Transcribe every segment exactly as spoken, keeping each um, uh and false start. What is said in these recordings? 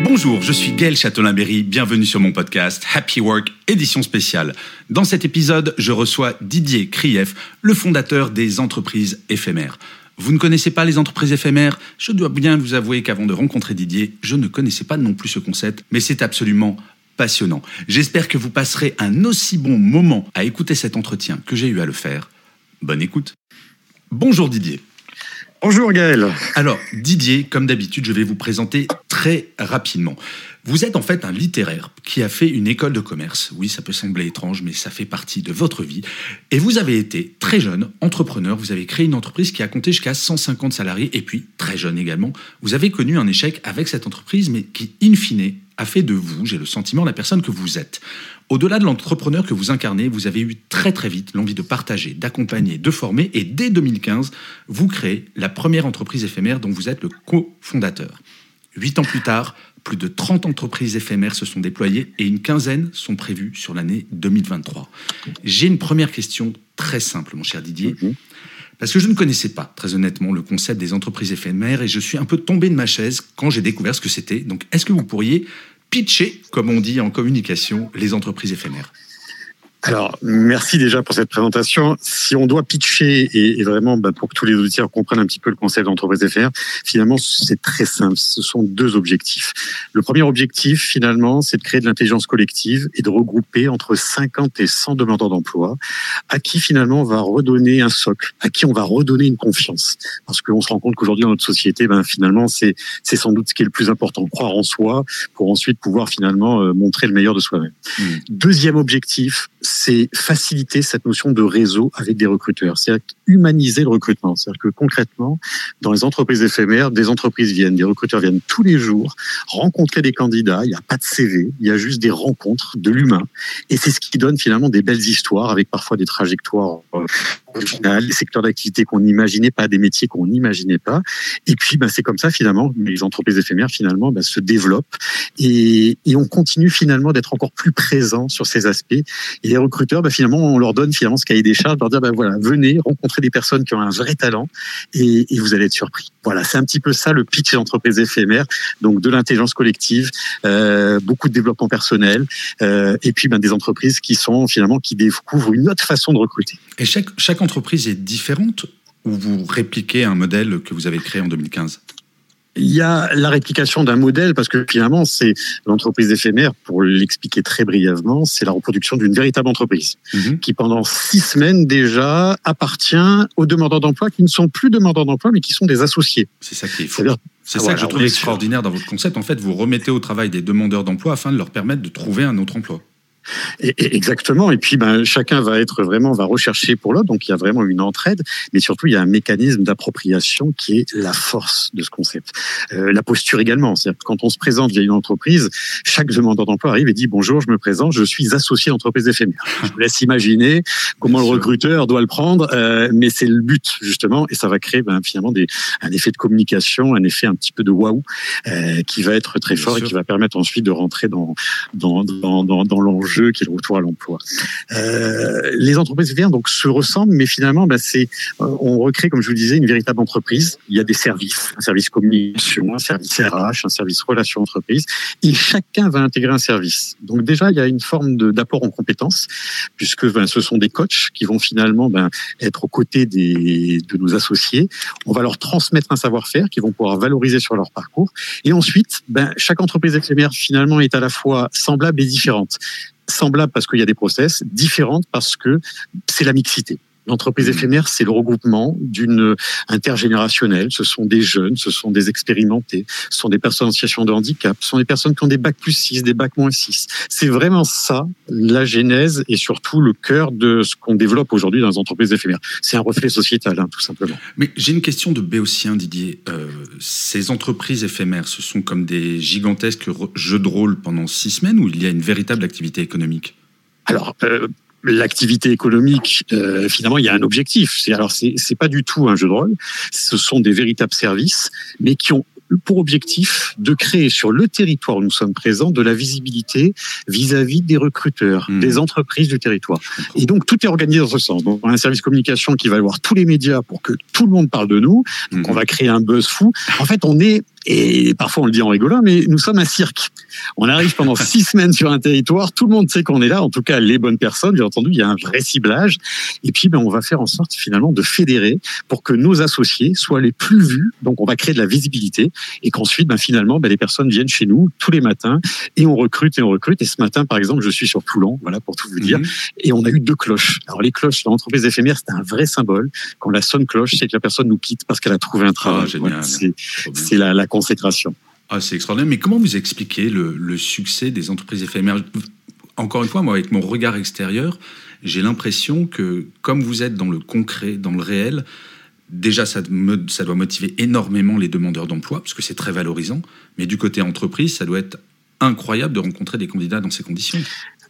Bonjour, je suis Gaël Châtelain-Berry, bienvenue sur mon podcast Happy Work, édition spéciale. Dans cet épisode, je reçois Didier Krief, le fondateur des entreprises éphémères. Vous ne connaissez pas les entreprises éphémères ? Je dois bien vous avouer qu'avant de rencontrer Didier, je ne connaissais pas non plus ce concept, mais c'est absolument passionnant. J'espère que vous passerez un aussi bon moment à écouter cet entretien que j'ai eu à le faire. Bonne écoute. Bonjour Didier. Bonjour Gaël. Alors Didier, comme d'habitude, je vais vous présenter très rapidement. Vous êtes en fait un littéraire qui a fait une école de commerce. Oui, ça peut sembler étrange, mais ça fait partie de votre vie. Et vous avez été très jeune, entrepreneur. Vous avez créé une entreprise qui a compté jusqu'à cent cinquante salariés. Et puis, très jeune également, vous avez connu un échec avec cette entreprise, mais qui, in fine, a fait de vous, j'ai le sentiment, la personne que vous êtes. Au-delà de l'entrepreneur que vous incarnez, vous avez eu très très vite l'envie de partager, d'accompagner, de former. Et dès deux mille quinze, vous créez la première entreprise éphémère dont vous êtes le cofondateur. Huit ans plus tard, plus de trente entreprises éphémères se sont déployées et une quinzaine sont prévues sur l'année deux mille vingt-trois. J'ai une première question très simple, mon cher Didier, mmh. parce que je ne connaissais pas, très honnêtement, le concept des entreprises éphémères et je suis un peu tombé de ma chaise quand j'ai découvert ce que c'était. Donc, est-ce que vous pourriez pitcher, comme on dit en communication, les entreprises éphémères ? Alors, merci déjà pour cette présentation. Si on doit pitcher, et, et vraiment bah, pour que tous les auditeurs comprennent un petit peu le concept d'entreprise éphémère, finalement, c'est très simple. Ce sont deux objectifs. Le premier objectif, finalement, c'est de créer de l'intelligence collective et de regrouper entre cinquante et cent demandeurs d'emploi, à qui, finalement, on va redonner un socle, à qui on va redonner une confiance. Parce qu'on se rend compte qu'aujourd'hui, dans notre société, ben, finalement, c'est, c'est sans doute ce qui est le plus important. Croire en soi pour ensuite pouvoir, finalement, euh, montrer le meilleur de soi-même. Mmh. Deuxième objectif, c'est faciliter cette notion de réseau avec des recruteurs. C'est humaniser le recrutement. C'est-à-dire que concrètement, dans les entreprises éphémères, des entreprises viennent, des recruteurs viennent tous les jours rencontrer des candidats. Il n'y a pas de C V, il y a juste des rencontres, de l'humain. Et c'est ce qui donne finalement des belles histoires avec parfois des trajectoires originales, des secteurs d'activité qu'on n'imaginait pas, des métiers qu'on n'imaginait pas. Et puis, ben, c'est comme ça finalement, les entreprises éphémères finalement ben, se développent et, et on continue finalement d'être encore plus présent sur ces aspects. Et les recruteurs, ben, finalement, on leur donne finalement ce cahier des charges, leur dire ben, voilà, venez rencontrer des personnes qui ont un vrai talent et, et vous allez être surpris. Voilà, c'est un petit peu ça le pitch des entreprises éphémères. Donc de l'intelligence collective, euh, beaucoup de développement personnel, euh, et puis ben, des entreprises qui sont finalement qui découvrent une autre façon de recruter. Et chaque, chaque entreprise est différente ou vous répliquez un modèle que vous avez créé en deux mille quinze ? Il y a la réplication d'un modèle parce que finalement, c'est l'entreprise éphémère, pour l'expliquer très brièvement, c'est la reproduction d'une véritable entreprise mmh. qui, pendant six semaines déjà, appartient aux demandeurs d'emploi qui ne sont plus demandeurs d'emploi, mais qui sont des associés. C'est ça qui est fou. C'est, c'est voilà, ça que je trouve extraordinaire dans votre concept. En fait, vous remettez au travail des demandeurs d'emploi afin de leur permettre de trouver un autre emploi. Et, et exactement. Et puis, ben, chacun va être vraiment, va rechercher pour l'autre. Donc, il y a vraiment une entraide. Mais surtout, il y a un mécanisme d'appropriation qui est la force de ce concept. Euh, la posture également. C'est-à-dire que quand on se présente via une entreprise, chaque demandeur d'emploi arrive et dit bonjour, je me présente, je suis associé d'entreprise éphémère. Je vous laisse imaginer comment le recruteur doit le prendre. Euh, mais c'est le but, justement. Et ça va créer, ben, finalement, des, un effet de communication, un effet un petit peu de waouh, euh, qui va être très fort et qui va permettre ensuite de rentrer dans, dans, dans, dans, dans l'enjeu qui est le retour à l'emploi. Euh, les entreprises éphémères donc se ressemblent, mais finalement, ben, c'est, on recrée, comme je vous disais, une véritable entreprise. Il y a des services, un service communication, un service R H, un service relations entreprises, et chacun va intégrer un service. Donc déjà, il y a une forme de, d'apport en compétences, puisque ben, ce sont des coachs qui vont finalement ben, être aux côtés des, de nos associés. On va leur transmettre un savoir-faire qu'ils vont pouvoir valoriser sur leur parcours. Et ensuite, ben, chaque entreprise éphémère finalement est à la fois semblable et différente. Semblable parce qu'il y a des process, différentes parce que c'est la mixité. L'entreprise éphémère, c'est le regroupement d'une intergénérationnelle. Ce sont des jeunes, ce sont des expérimentés, ce sont des personnes en situation de handicap, ce sont des personnes qui ont des bacs plus six, des bacs moins six. C'est vraiment ça, la genèse et surtout le cœur de ce qu'on développe aujourd'hui dans les entreprises éphémères. C'est un reflet sociétal, hein, tout simplement. Mais j'ai une question de béotien, Didier. Euh, ces entreprises éphémères, ce sont comme des gigantesques jeux de rôle pendant six semaines ou il y a une véritable activité économique ? Alors, euh, l'activité économique, euh, finalement, il y a un objectif. C'est, alors, c'est, c'est pas du tout un jeu de rôle. Ce sont des véritables services, mais qui ont pour objectif de créer sur le territoire où nous sommes présents de la visibilité vis-à-vis des recruteurs, mmh. des entreprises du territoire. Et donc, tout est organisé dans ce sens. Donc, on a un service communication qui va voir tous les médias pour que tout le monde parle de nous. Donc, mmh. on va créer un buzz fou. En fait, on est Et parfois, on le dit en rigolant, mais nous sommes un cirque. On arrive pendant six semaines sur un territoire, tout le monde sait qu'on est là, en tout cas les bonnes personnes, bien entendu, il y a un vrai ciblage. Et puis, ben, on va faire en sorte finalement de fédérer pour que nos associés soient les plus vus. Donc, on va créer de la visibilité et qu'ensuite, ben, finalement, ben, les personnes viennent chez nous tous les matins et on recrute et on recrute. Et ce matin, par exemple, je suis sur Toulon, voilà, pour tout vous dire. Mmh. Et on a eu deux cloches. Alors, les cloches, dans l'entreprise éphémère, c'est un vrai symbole. Quand la sonne cloche, c'est que la personne nous quitte parce qu'elle a trouvé un travail. Ah, génial. Voilà, c'est, c'est la, la consécration. Ah, c'est extraordinaire. Mais comment vous expliquez le, le succès des entreprises éphémères ? Encore une fois, moi, avec mon regard extérieur, j'ai l'impression que, comme vous êtes dans le concret, dans le réel, déjà, ça, me, ça doit motiver énormément les demandeurs d'emploi, parce que c'est très valorisant. Mais du côté entreprise, ça doit être incroyable de rencontrer des candidats dans ces conditions.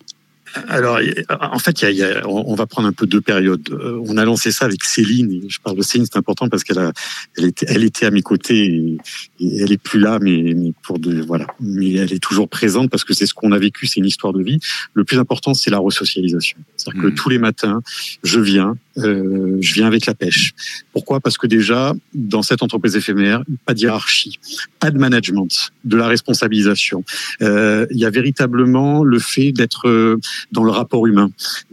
Alors, en fait, il y a, il y a, on va prendre un peu deux périodes. On a lancé ça avec Céline. Je parle de Céline, c'est important parce qu'elle a, elle était, elle était à mes côtés et, et elle est plus là, mais, mais pour de, voilà. Mais elle est toujours présente parce que c'est ce qu'on a vécu, c'est une histoire de vie. Le plus important, c'est la resocialisation. C'est-à-dire mmh. que tous les matins, je viens, euh, je viens avec la pêche. Pourquoi ? Parce que déjà, dans cette entreprise éphémère, pas de hiérarchie, pas de management, de la responsabilisation. Euh, il y a véritablement le fait d'être euh, dans le rapport humain.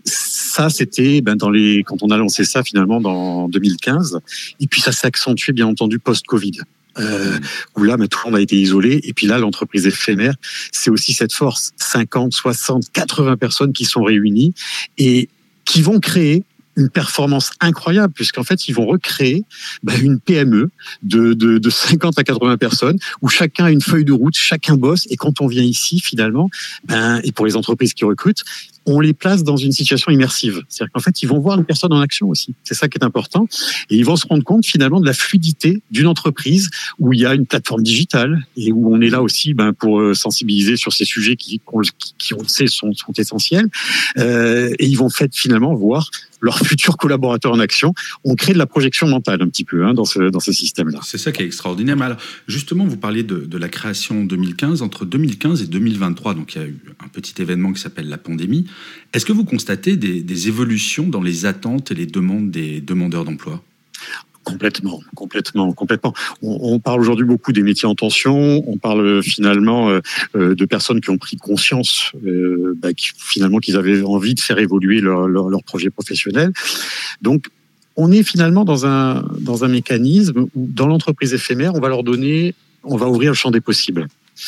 Ça, c'était ben, dans les quand on a lancé ça finalement dans deux mille quinze. Et puis ça s'est accentué bien entendu post-Covid. Euh, où là, ben, tout le monde a été isolé. Et puis là, l'entreprise éphémère, c'est aussi cette force. cinquante, soixante, quatre-vingts personnes qui sont réunies et qui vont créer une performance incroyable, puisqu'en fait, ils vont recréer ben, une P M E de, de, de cinquante à quatre-vingts personnes, où chacun a une feuille de route, chacun bosse, et quand on vient ici, finalement, ben, et pour les entreprises qui recrutent, on les place dans une situation immersive. C'est-à-dire qu'en fait, ils vont voir les personnes en action aussi. C'est ça qui est important. Et ils vont se rendre compte, finalement, de la fluidité d'une entreprise où il y a une plateforme digitale et où on est là aussi ben, pour sensibiliser sur ces sujets qui, qui on le sait, sont, sont essentiels. Euh, et ils vont fait, finalement voir leurs futurs collaborateurs en action. On crée de la projection mentale un petit peu hein, dans ce, dans ce système-là. C'est ça qui est extraordinaire. Mais alors, justement, vous parliez de, de la création en deux mille quinze. Entre deux mille quinze et deux mille vingt-trois, donc il y a eu un petit événement qui s'appelle la pandémie. Est-ce que vous constatez des, des évolutions dans les attentes et les demandes des demandeurs d'emploi ? Complètement, complètement, complètement. On, on parle aujourd'hui beaucoup des métiers en tension. On parle finalement euh, de personnes qui ont pris conscience, euh, bah, qui, finalement, qu'ils avaient envie de faire évoluer leur, leur, leur projet professionnel. Donc, on est finalement dans un dans un mécanisme où, dans l'entreprise éphémère, on va leur donner, on va ouvrir le champ des possibles.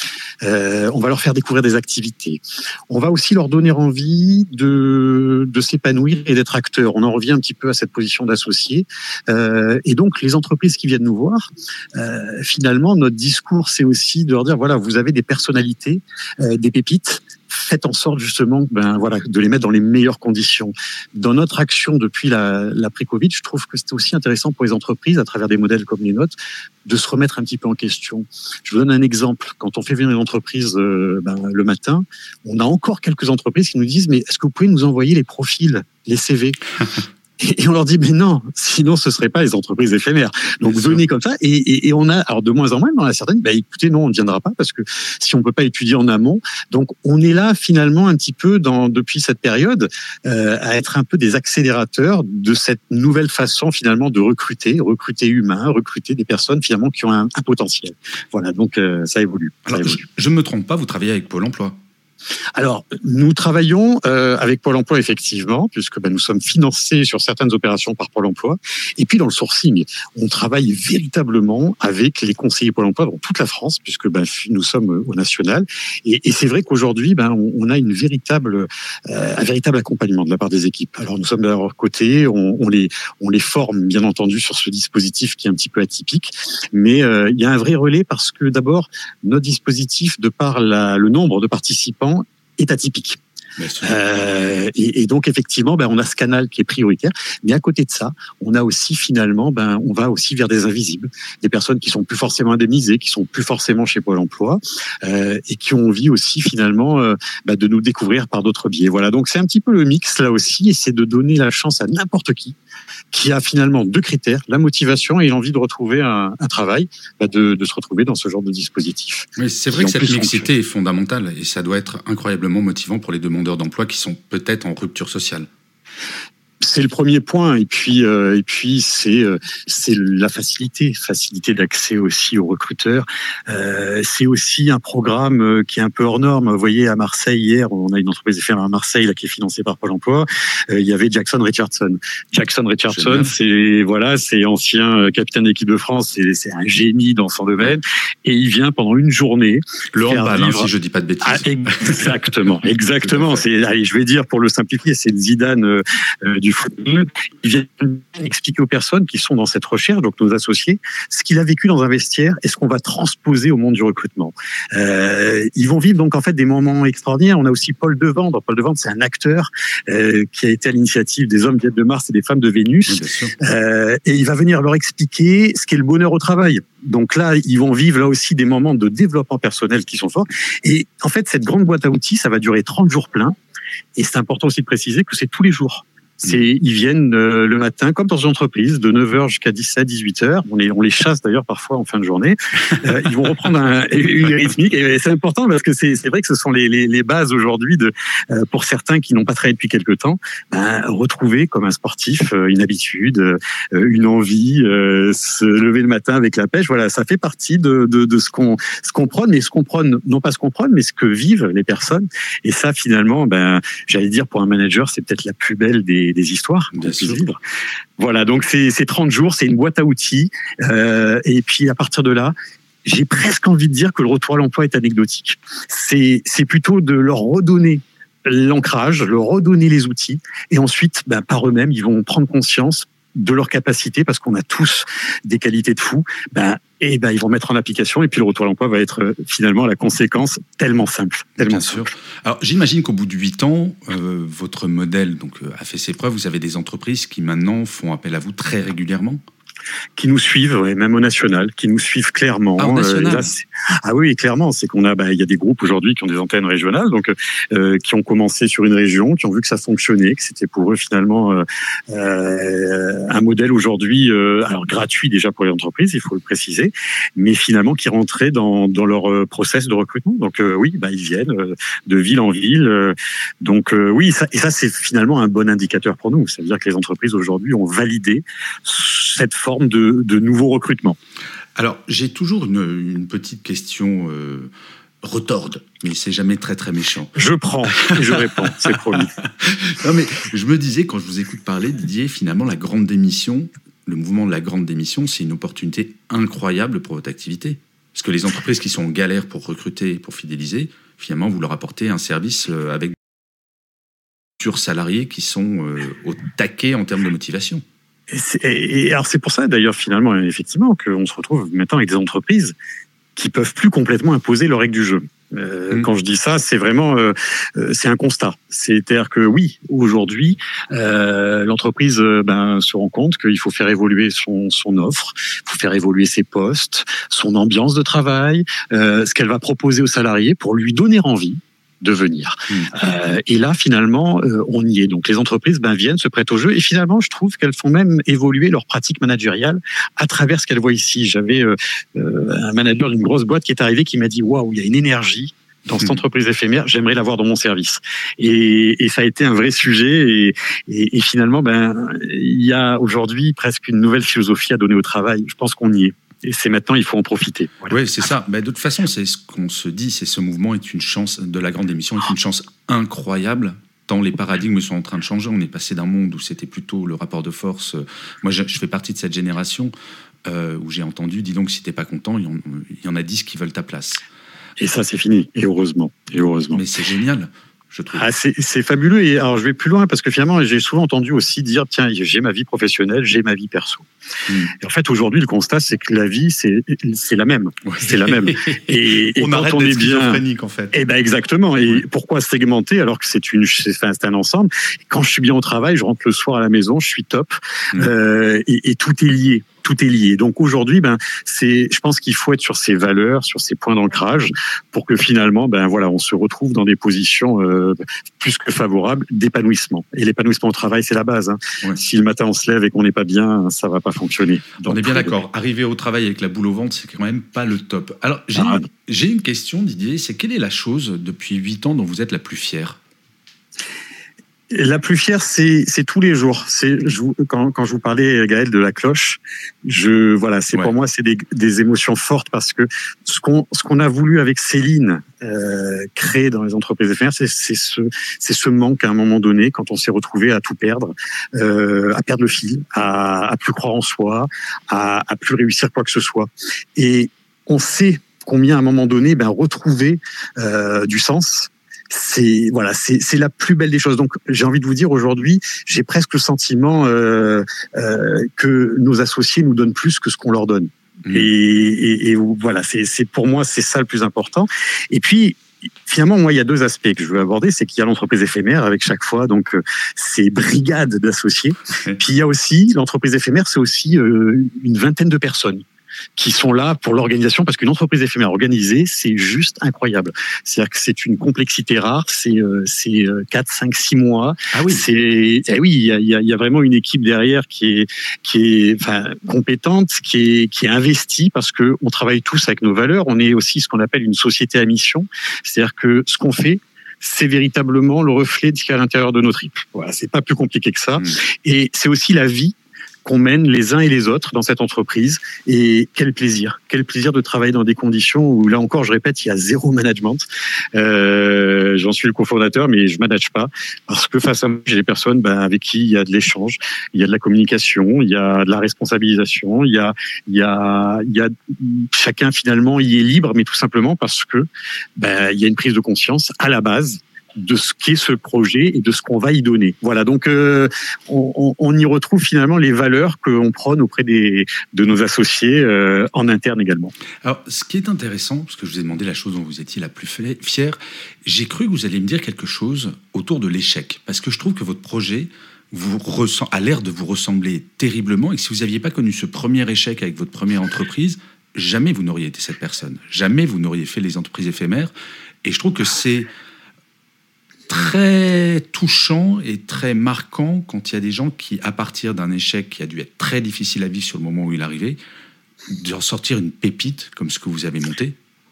Euh, on va leur faire découvrir des activités. On va aussi leur donner envie de, de s'épanouir et d'être acteurs. On en revient un petit peu à cette position d'associé. Euh, et donc, les entreprises qui viennent nous voir, euh, finalement, notre discours, c'est aussi de leur dire, voilà, vous avez des personnalités, euh, des pépites. Faites en sorte justement ben, voilà, de les mettre dans les meilleures conditions. Dans notre action depuis la, l'après-Covid, je trouve que c'était aussi intéressant pour les entreprises, à travers des modèles comme les nôtres, de se remettre un petit peu en question. Je vous donne un exemple. Quand on fait venir une entreprise euh, ben, le matin, on a encore quelques entreprises qui nous disent « Mais est-ce que vous pouvez nous envoyer les profils, les C V ?» Et on leur dit, mais non, sinon ce ne seraient pas les entreprises éphémères. Donc Bien venez sûr. Comme ça. Et, et, et on a, alors de moins en moins, mais on a certaines, bah, écoutez, non, on ne viendra pas parce que si on ne peut pas étudier en amont. Donc on est là finalement un petit peu dans, depuis cette période euh, à être un peu des accélérateurs de cette nouvelle façon finalement de recruter, recruter humain, recruter des personnes finalement qui ont un, un potentiel. Voilà, donc euh, ça évolue. Alors, ça évolue. Je ne me trompe pas, vous travaillez avec Pôle emploi. Alors, nous travaillons euh, avec Pôle emploi, effectivement, puisque ben, nous sommes financés sur certaines opérations par Pôle emploi. Et puis, dans le sourcing, on travaille véritablement avec les conseillers Pôle emploi dans toute la France, puisque ben, nous sommes au national. Et, et c'est vrai qu'aujourd'hui, ben, on, on a une véritable, euh, un véritable accompagnement de la part des équipes. Alors, nous sommes de leur côté, on, on, les, on les forme, bien entendu, sur ce dispositif qui est un petit peu atypique. Mais euh, il y a un vrai relais parce que, d'abord, notre dispositif, de par la, le nombre de participants, est atypique. Euh, et, et donc effectivement, ben, on a ce canal qui est prioritaire. Mais à côté de ça, on a aussi finalement, ben, on va aussi vers des invisibles, des personnes qui sont plus forcément indemnisées, qui sont plus forcément chez Pôle emploi, euh, et qui ont envie aussi finalement euh, ben, de nous découvrir par d'autres biais. Voilà. Donc c'est un petit peu le mix là aussi, et c'est de donner la chance à n'importe qui qui a finalement deux critères, la motivation et l'envie de retrouver un, un travail, ben de, de se retrouver dans ce genre de dispositif. Mais c'est vrai que cette mixité est fondamentale et ça doit être incroyablement motivant pour les demandeurs d'emploi qui sont peut-être en rupture sociale. C'est le premier point. Et puis, euh, et puis c'est, euh, c'est la facilité, facilité d'accès aussi aux recruteurs. Euh, c'est aussi un programme qui est un peu hors norme. Vous voyez, à Marseille, hier, on a une entreprise éphémère à Marseille là, qui est financée par Pôle emploi. Euh, il y avait Jackson Richardson. Jackson Richardson, c'est, voilà, c'est ancien capitaine d'équipe de France. C'est, c'est un génie dans son domaine. Et il vient pendant une journée. Le handball, hein, si je dis pas de bêtises. Ah, exactement, exactement. C'est, allez, je vais dire, pour le simplifier, c'est le Zidane euh, du football. Il vient expliquer aux personnes qui sont dans cette recherche, donc nos associés, ce qu'il a vécu dans un vestiaire et ce qu'on va transposer au monde du recrutement. Euh, ils vont vivre donc en fait des moments extraordinaires. On a aussi Paul Devendre. Paul Devendre, c'est un acteur euh, qui a été à l'initiative des hommes viennent de Mars et des femmes de Vénus. Euh, et il va venir leur expliquer ce qu'est le bonheur au travail. Donc là, ils vont vivre là aussi des moments de développement personnel qui sont forts. Et en fait, cette grande boîte à outils, ça va durer trente jours pleins. Et c'est important aussi de préciser que c'est tous les jours. C'est, ils viennent euh, le matin, comme dans une entreprise, de neuf heures jusqu'à dix-sept, dix-huit heures. On les, on les chasse d'ailleurs parfois en fin de journée. Euh, ils vont reprendre un, une rythmique. Et c'est important parce que c'est, c'est vrai que ce sont les, les, les bases aujourd'hui de, euh, pour certains qui n'ont pas travaillé depuis quelque temps, ben, retrouver comme un sportif euh, une habitude, euh, une envie, euh, se lever le matin avec la pêche. Voilà, ça fait partie de, de, de ce qu'on, ce qu'on prône, mais ce qu'on prône, non pas ce qu'on prône, mais ce que vivent les personnes. Et ça, finalement, ben, j'allais dire pour un manager, c'est peut-être la plus belle des des histoires qu'on puisse vivre. Voilà, donc c'est, c'est trente jours, c'est une boîte à outils. Euh, et puis à partir de là, j'ai presque envie de dire que le retour à l'emploi est anecdotique. C'est, c'est plutôt de leur redonner l'ancrage, leur redonner les outils. Et ensuite, ben, par eux-mêmes, ils vont prendre conscience de leurs capacités, parce qu'on a tous des qualités de fou, ben, et ben, ils vont mettre en application, et puis le retour à l'emploi va être euh, finalement la conséquence tellement simple. Tellement Bien simple. sûr. Alors, j'imagine qu'au bout de huit ans, euh, votre modèle donc, euh, a fait ses preuves. Vous avez des entreprises qui maintenant font appel à vous très régulièrement. Qui nous suivent, ouais, même au national, qui nous suivent clairement. Ah, au national. Euh, là, ah oui, clairement, c'est qu'on a, bah, il y a des groupes aujourd'hui qui ont des antennes régionales, donc euh, qui ont commencé sur une région, qui ont vu que ça fonctionnait, que c'était pour eux finalement euh, euh, un modèle aujourd'hui, euh, alors gratuit déjà pour les entreprises, il faut le préciser, mais finalement qui rentrait dans dans leur process de recrutement. Donc euh, oui, bah ils viennent euh, de ville en ville. Euh, donc euh, oui, ça, et ça c'est finalement un bon indicateur pour nous. Ça veut dire que les entreprises aujourd'hui ont validé cette forme de, de nouveaux recrutements. Alors, j'ai toujours une, une petite question euh, retorde, mais c'est jamais très très méchant. Je prends et je réponds, c'est promis. Non, mais je me disais, quand je vous écoute parler, Didier, finalement, la grande démission, le mouvement de la grande démission, c'est une opportunité incroyable pour votre activité. Parce que les entreprises qui sont en galère pour recruter, pour fidéliser, finalement, vous leur apportez un service avec des salariés qui sont euh, au taquet en termes de motivation. Et, c'est, et alors c'est pour ça d'ailleurs finalement effectivement qu'on se retrouve maintenant avec des entreprises qui peuvent plus complètement imposer leurs règles du jeu. Euh, mmh. Quand je dis ça, c'est vraiment euh, c'est un constat. C'est-à-dire que oui, aujourd'hui, euh, l'entreprise euh, ben, se rend compte qu'il faut faire évoluer son, son offre, il faut faire évoluer ses postes, son ambiance de travail, euh, ce qu'elle va proposer aux salariés pour lui donner envie de venir. Mmh. Euh, et là, finalement, euh, on y est. Donc, les entreprises ben, viennent, se prêtent au jeu. Et finalement, je trouve qu'elles font même évoluer leurs pratiques managériales à travers ce qu'elles voient ici. J'avais euh, euh, un manager d'une grosse boîte qui est arrivé, qui m'a dit « Waouh, il y a une énergie dans cette entreprise éphémère, j'aimerais l'avoir dans mon service. » Et, et ça a été un vrai sujet. Et, et, et finalement, ben, il y a aujourd'hui presque une nouvelle philosophie à donner au travail. Je pense qu'on y est. Et c'est maintenant, il faut en profiter. Voilà. Oui, c'est ça. Mais de toute façon, c'est ce qu'on se dit, c'est ce mouvement est une chance, de la grande démission est une chance incroyable, tant les paradigmes sont en train de changer. On est passé d'un monde où c'était plutôt le rapport de force. Moi, je, je fais partie de cette génération euh, où j'ai entendu, dis donc, si t'es pas content, il y, en, il y en a dix qui veulent ta place. Et ça, c'est fini. Et heureusement. Et heureusement. Mais c'est génial. Je trouve. Ah, c'est, c'est fabuleux. Et alors, je vais plus loin parce que finalement, j'ai souvent entendu aussi dire, tiens, j'ai ma vie professionnelle, j'ai ma vie perso. Mmh. Et en fait, aujourd'hui, le constat, c'est que la vie, c'est, c'est la même. Oui. C'est la même. Et, et on quand arrête on d'être est bien, schizophrénique, en fait. Eh ben, exactement. Et oui. Pourquoi segmenter alors que c'est une, c'est, c'est un ensemble? Quand je suis bien au travail, je rentre le soir à la maison, je suis top. Mmh. Euh, et, et tout est lié. Tout est lié. Donc aujourd'hui, ben, c'est, je pense qu'il faut être sur ses valeurs, sur ses points d'ancrage, pour que finalement, ben voilà, on se retrouve dans des positions euh, plus que favorables d'épanouissement. Et l'épanouissement au travail, c'est la base. Hein. Ouais. Si le matin on se lève et qu'on n'est pas bien, ça va pas fonctionner. Donc, on est bien d'accord. Arriver au travail avec la boule au ventre, c'est quand même pas le top. Alors j'ai, ah, une, j'ai une question, Didier. C'est quelle est la chose depuis huit ans dont vous êtes la plus fière? La plus fière, c'est, c'est tous les jours. C'est, je, quand, quand je vous parlais, Gaël, de la cloche, je, voilà, c'est ouais. pour moi, c'est des, des émotions fortes parce que ce qu'on, ce qu'on a voulu avec Céline euh, créer dans les entreprises éphémères, c'est, c'est ce, c'est ce manque à un moment donné quand on s'est retrouvé à tout perdre, euh, à perdre le fil, à, à plus croire en soi, à, à plus réussir quoi que ce soit. Et on sait combien à un moment donné, ben retrouver euh, du sens. C'est voilà, c'est c'est la plus belle des choses. Donc j'ai envie de vous dire aujourd'hui, j'ai presque le sentiment euh, euh, que nos associés nous donnent plus que ce qu'on leur donne. Mmh. Et, et, et voilà, c'est c'est pour moi c'est ça le plus important. Et puis finalement, moi, il y a deux aspects que je veux aborder, c'est qu'il y a l'entreprise éphémère avec chaque fois donc euh, ces brigades d'associés. Mmh. Puis il y a aussi l'entreprise éphémère, c'est aussi euh, une vingtaine de personnes qui sont là pour l'organisation, parce qu'une entreprise éphémère organisée, c'est juste incroyable. C'est-à-dire que c'est une complexité rare, c'est euh, c'est quatre, cinq, six mois. Ah oui. C'est eh oui, il y a, il y a il y a vraiment une équipe derrière qui est qui est enfin compétente, qui est qui est investie parce que on travaille tous avec nos valeurs. On est aussi ce qu'on appelle une société à mission. C'est-à-dire que ce qu'on fait, c'est véritablement le reflet de ce qu'il y a à l'intérieur de nos tripes. Voilà, c'est pas plus compliqué que ça. Mmh. Et c'est aussi la vie qu'on mène les uns et les autres dans cette entreprise. Et quel plaisir, quel plaisir de travailler dans des conditions où, là encore, je répète, il y a zéro management. Euh, j'en suis le cofondateur, mais je manage pas parce que face à moi, j'ai des personnes ben, avec qui il y a de l'échange, il y a de la communication, il y a de la responsabilisation, il y a, il y a, il y a chacun finalement y est libre, mais tout simplement parce que ben, il y a une prise de conscience à la base de ce qu'est ce projet et de ce qu'on va y donner. Voilà, donc euh, on, on y retrouve finalement les valeurs qu'on prône auprès des, de nos associés euh, en interne également. Alors, ce qui est intéressant, parce que je vous ai demandé la chose dont vous étiez la plus fière, j'ai cru que vous alliez me dire quelque chose autour de l'échec, parce que je trouve que votre projet vous ressent, a l'air de vous ressembler terriblement, et que si vous n'aviez pas connu ce premier échec avec votre première entreprise, jamais vous n'auriez été cette personne, jamais vous n'auriez fait les entreprises éphémères, et je trouve que c'est très touchant et très marquant quand il y a des gens qui, à partir d'un échec qui a dû être très difficile à vivre sur le moment où il arrivait, d'en sortir une pépite comme ce que vous avez monté.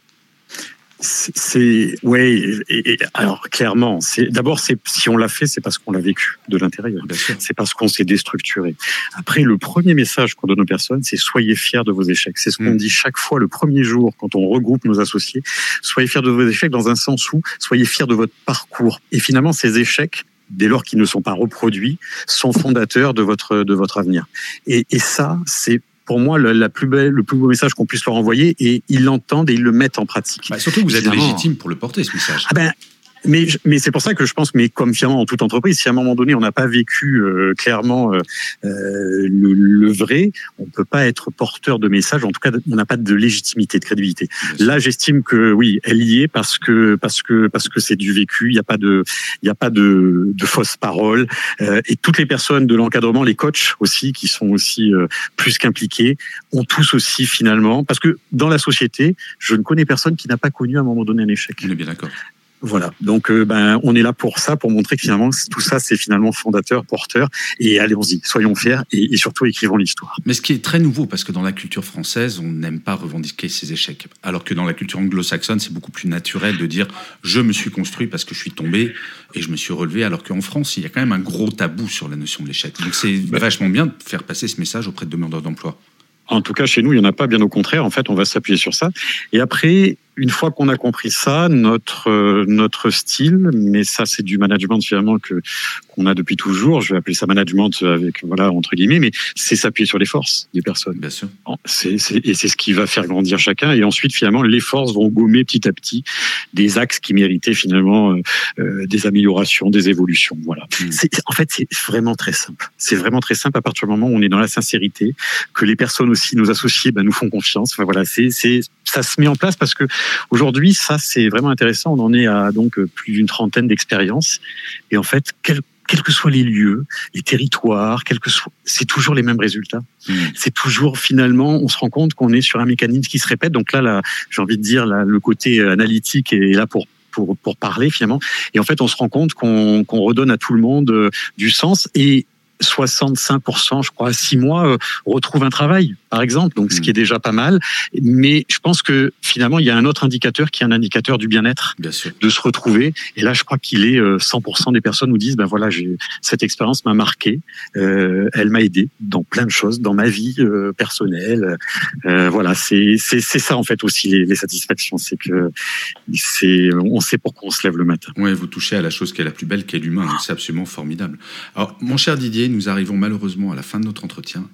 C'est ouais. Et, et, alors clairement, c'est d'abord c'est si on l'a fait, c'est parce qu'on l'a vécu de l'intérieur. C'est parce qu'on s'est déstructuré. Après, le premier message qu'on donne aux personnes, c'est soyez fiers de vos échecs. C'est ce qu'on mmh. dit chaque fois le premier jour quand on regroupe nos associés. Soyez fiers de vos échecs dans un sens où soyez fiers de votre parcours. Et finalement, ces échecs, dès lors qu'ils ne sont pas reproduits, sont fondateurs de votre de votre avenir. Et, et ça, c'est pour moi, le, la plus belle, le plus beau message qu'on puisse leur envoyer, et ils l'entendent et ils le mettent en pratique. Bah, surtout que vous êtes légitime pour le porter, ce message. Ah ben, mais, mais c'est pour ça que je pense, mais comme finalement en toute entreprise, si à un moment donné on n'a pas vécu euh, clairement euh, le, le vrai, on peut pas être porteur de message. En tout cas, on n'a pas de légitimité, de crédibilité. Là, j'estime que oui, elle y est parce que parce que parce que c'est du vécu. Il n'y a pas de il y a pas de, de fausses paroles. Euh, et toutes les personnes de l'encadrement, les coachs aussi, qui sont aussi euh, plus qu'impliqués, ont tous aussi finalement, parce que dans la société, je ne connais personne qui n'a pas connu à un moment donné un échec. On est bien d'accord. Voilà, donc euh, ben on est là pour ça, pour montrer que finalement tout ça c'est finalement fondateur, porteur, et allons-y, soyons fiers et, et surtout écrivons l'histoire. Mais ce qui est très nouveau, parce que dans la culture française, on n'aime pas revendiquer ses échecs, alors que dans la culture anglo-saxonne, c'est beaucoup plus naturel de dire je me suis construit parce que je suis tombé et je me suis relevé, alors qu'en France, il y a quand même un gros tabou sur la notion de l'échec. Donc c'est ben, vachement bien de faire passer ce message auprès de demandeurs d'emploi. En tout cas, chez nous, il n'y en a pas, bien au contraire. En fait, on va s'appuyer sur ça. Et après, une fois qu'on a compris ça, notre euh, notre style, mais ça c'est du management finalement que qu'on a depuis toujours. Je vais appeler ça management avec voilà entre guillemets, mais c'est s'appuyer sur les forces des personnes. Bien sûr. C'est, c'est et c'est ce qui va faire grandir chacun. Et ensuite finalement les forces vont gommer petit à petit des axes qui méritaient finalement euh, des améliorations, des évolutions. Voilà. Mmh. C'est, en fait c'est vraiment très simple. C'est vraiment très simple à partir du moment où on est dans la sincérité, que les personnes aussi nos associés ben, nous font confiance. Enfin, voilà, c'est c'est ça se met en place parce que aujourd'hui, ça, c'est vraiment intéressant. On en est à donc plus d'une trentaine d'expériences. Et en fait, quel, quels que soient les lieux, les territoires, quel que soit, c'est toujours les mêmes résultats. Mmh. C'est toujours, finalement, on se rend compte qu'on est sur un mécanisme qui se répète. Donc là, là j'ai envie de dire, là, le côté analytique est là pour pour pour parler finalement. Et en fait, on se rend compte qu'on qu'on redonne à tout le monde euh, du sens. Et soixante-cinq pour cent, je crois, à six mois, euh, retrouvent un travail, par exemple, donc ce qui est déjà pas mal. Mais je pense que finalement, il y a un autre indicateur qui est un indicateur du bien-être, Bien sûr. de se retrouver. Et là, je crois qu'il est euh, cent pour cent des personnes nous disent, ben voilà, j'ai, cette expérience m'a marqué, euh, elle m'a aidé dans plein de choses, dans ma vie euh, personnelle. Euh, voilà, c'est, c'est, c'est ça en fait aussi les, les satisfactions, c'est que c'est, on sait pourquoi on se lève le matin. Ouais, vous touchez à la chose qui est la plus belle, qui est l'humain. Donc c'est absolument formidable. Alors, mon cher Didier, nous arrivons malheureusement à la fin de notre entretien.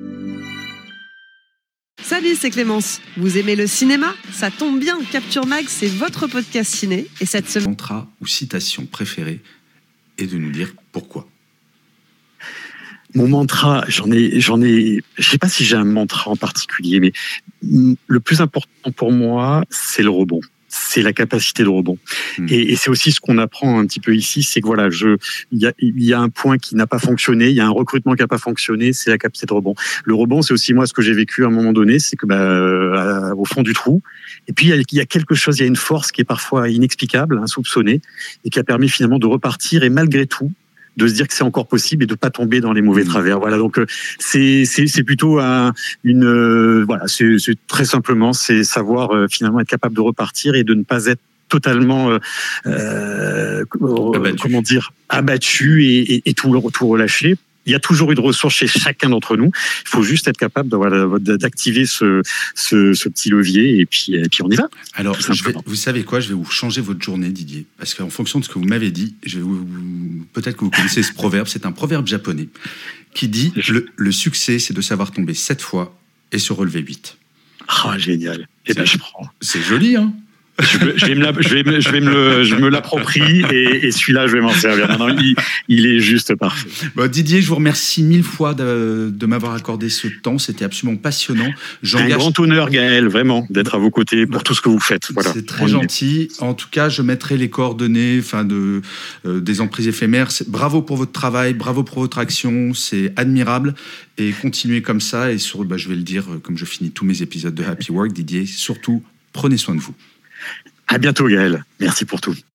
Salut, c'est Clémence. Vous aimez le cinéma ? Ça tombe bien, Capture Mag, c'est votre podcast ciné. Et cette semaine... Mantra ou citation préférée et de nous dire pourquoi. Mon mantra, j'en ai, j'en ai, je sais pas si j'ai un mantra en particulier, mais le plus important pour moi, c'est le rebond. C'est la capacité de rebond. Mmh. Et, et c'est aussi ce qu'on apprend un petit peu ici, c'est que voilà, je, il y a, il y a un point qui n'a pas fonctionné, il y a un recrutement qui n'a pas fonctionné, c'est la capacité de rebond. Le rebond, c'est aussi moi ce que j'ai vécu à un moment donné, c'est que bah, euh, au fond du trou, et puis il y, a, il y a quelque chose, il y a une force qui est parfois inexplicable, insoupçonnée, et qui a permis finalement de repartir et malgré tout, de se dire que c'est encore possible et de pas tomber dans les mauvais mmh. travers. Voilà, donc c'est c'est c'est plutôt un, une euh, voilà, c'est, c'est très simplement c'est savoir euh, finalement être capable de repartir et de ne pas être totalement euh, euh, comment dire abattu et, et, et tout tout relâcher. Il y a toujours une ressource chez chacun d'entre nous. Il faut juste être capable de, voilà, d'activer ce, ce, ce petit levier et puis, et puis on y va. Alors, je vais, vous savez quoi ? Je vais vous changer votre journée, Didier, parce qu'en fonction de ce que vous m'avez dit, je vais vous, peut-être que vous connaissez ce proverbe. C'est un proverbe japonais qui dit le, le succès, c'est de savoir tomber sept fois et se relever huit. Ah, oh, génial. Eh ben, je prends. C'est joli, hein ? Je, je vais me, la, je vais, me, je vais me le, je me l'approprie et, et celui-là, je vais m'en servir. Non, non, il, il est juste parfait. Bon, Didier, je vous remercie mille fois de, de m'avoir accordé ce temps. C'était absolument passionnant. J'engage... Un grand honneur, Gaël, vraiment, d'être à vos côtés pour tout ce que vous faites. Voilà. C'est très gentil. En tout cas, je mettrai les coordonnées, enfin, de euh, des emprises éphémères. C'est, bravo pour votre travail, bravo pour votre action. C'est admirable. Et continuez comme ça. Et sur, bah, je vais le dire, comme je finis tous mes épisodes de Happy Work, Didier, surtout, prenez soin de vous. À bientôt, Gaël. Merci pour tout.